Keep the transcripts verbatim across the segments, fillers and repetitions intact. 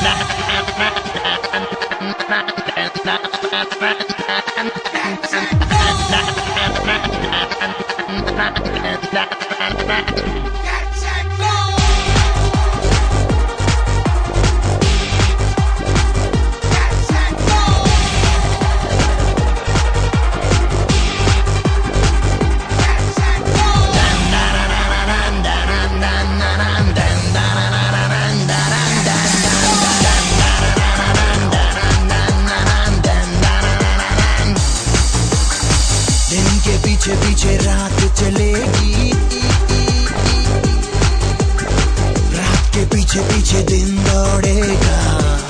पीछे पीछे रात चलेगी, रात के पीछे पीछे दिन दौड़ेगा।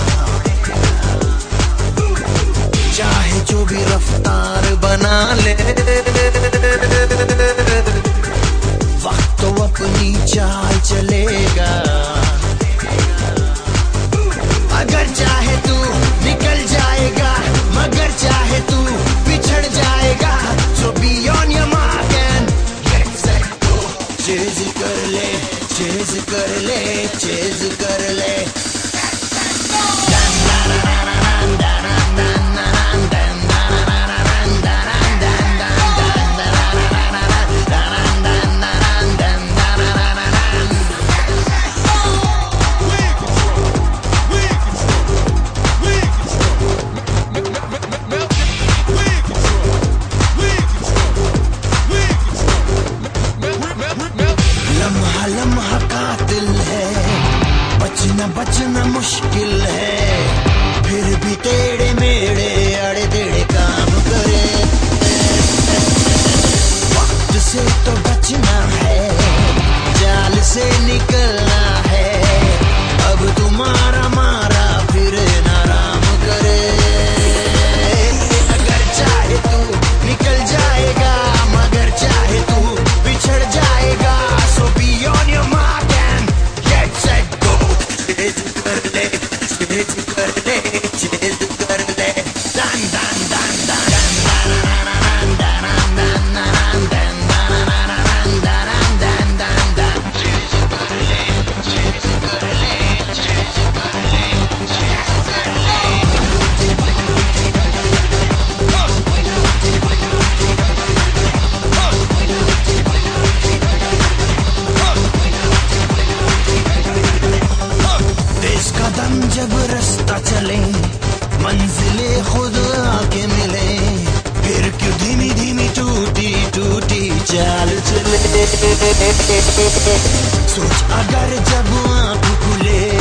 चाहे जो भी रफ्तार बना ले, वक्त तो अपनी चाल चलेगा। अगर चाहे तू निकल जाएगा, मगर चाहे तू बिछड़ जाएगा। So be on your mark and get set go. Chase कर ले, chase कर ले, chase कर ले। लम्हा लम्हा कातिल है, बचना बचना मुश्किल है। फिर भी तेरे मेरे अड़े तेड़े काम करे। वक्त से तो बचना है, जाल से निकलना है। अब तुम्हारा मारा फिर नाराम करे। अगर चाहे तू निकल जाएगा, मगर चाहे तू बिछड़ जाएगा। So be on your mark and get set go. Chase कर ले, chase कर ले, chase कर ले। Dan dan dan dan dan dan dan dan dan dan dan dan dan dan dan। Chase कर ले, chase कर ले, chase कर ले, chase कर ले। तेज कदम जब रास्ता चले, मंजिले खुद आके मिले। फिर क्यों धीमी धीमी टूटी टूटी चाल चले। सोच अगर जब आँख खुले,